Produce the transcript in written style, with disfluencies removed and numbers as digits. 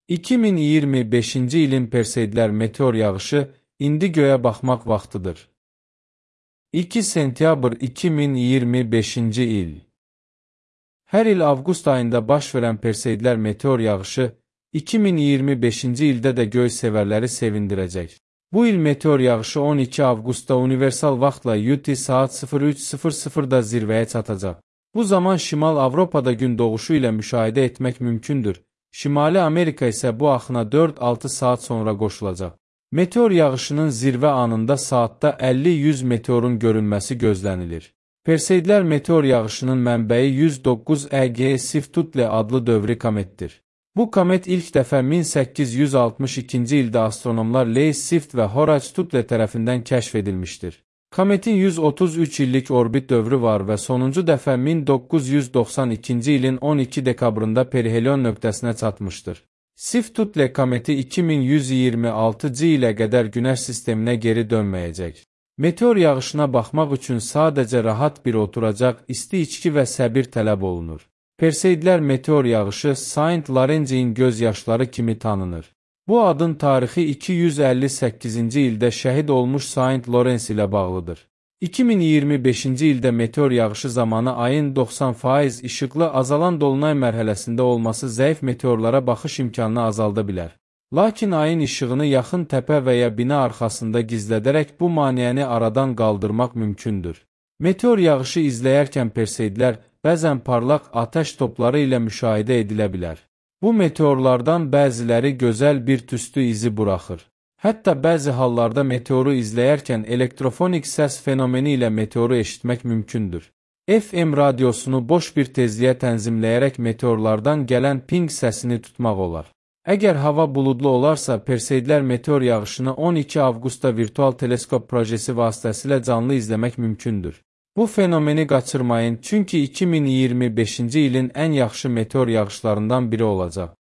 2025-ci ilin Perseidlər meteor yağışı indi göyə baxmaq vaxtıdır. 2 sentyabr 2025-ci il. Hər il avqust ayında baş verən Perseidlər meteor yağışı 2025-ci ildə də göy sevərləri sevindirəcək. Bu il meteor yağışı 12 avqustda universal vaxtla UTC saat 03:00-da zirvəyə çatacaq. Bu zaman Şimal Avropada gün doğuşu ilə müşahidə etmək mümkündür. Şimali Amerika isə bu axına 4-6 saat sonra qoşulacaq. Meteor yağışının zirvə anında saatda 50-100 meteorun görünməsi gözlənilir. Perseidlər meteor yağışının mənbəyi 109 EG Swift-Tuttle adlı dövrü kometdir. Bu komet ilk dəfə 1862-ci ildə astronomlar Lewis Swift və Horace Tuttle tərəfindən kəşf edilmişdir. Kometin 133 illik orbit dövrü var və sonuncu dəfə 1992-ci ilin 12 dekabrında perihelion nöqtəsinə çatmışdır. Swift-Tuttle kometi 2126-cı ilə qədər Günəş sisteminə geri dönməyəcək. Meteor yağışına baxmaq üçün sadəcə rahat bir oturacaq, isti içki və səbir tələb olunur. Perseidlər meteor yağışı Saint Laurent'in göz yaşları kimi tanınır. Bu adın tarixi 258-ci ildə şəhid olmuş Saint Laurent ilə bağlıdır. 2025-ci ildə meteor yağışı zamanı ayın 90% işıqlı azalan dolunay mərhələsində olması zəif meteorlara baxış imkanını azalda bilər. Lakin ayın işığını yaxın təpə və ya bina arxasında gizlədərək bu maneəni aradan qaldırmaq mümkündür. Meteor yağışı izləyərkən Perseidlər bəzən parlaq atəş topları ilə müşahidə edilə bilər. Bu meteorlardan bəziləri gözəl bir tüstü izi buraxır. Hətta bəzi hallarda meteoru izləyərkən elektrofonik səs fenomeni ilə meteoru eşitmək mümkündür. FM radiosunu boş bir tezliyə tənzimləyərək meteorlardan gələn ping səsini tutmaq olar. Əgər hava buludlu olarsa, Perseidlər meteor yağışını 12 avqustda virtual teleskop projesi vasitəsilə canlı izləmək mümkündür. Bu fenomeni qaçırmayın, çünki 2025-ci ilin ən yaxşı meteor yağışlarından biri olacaq.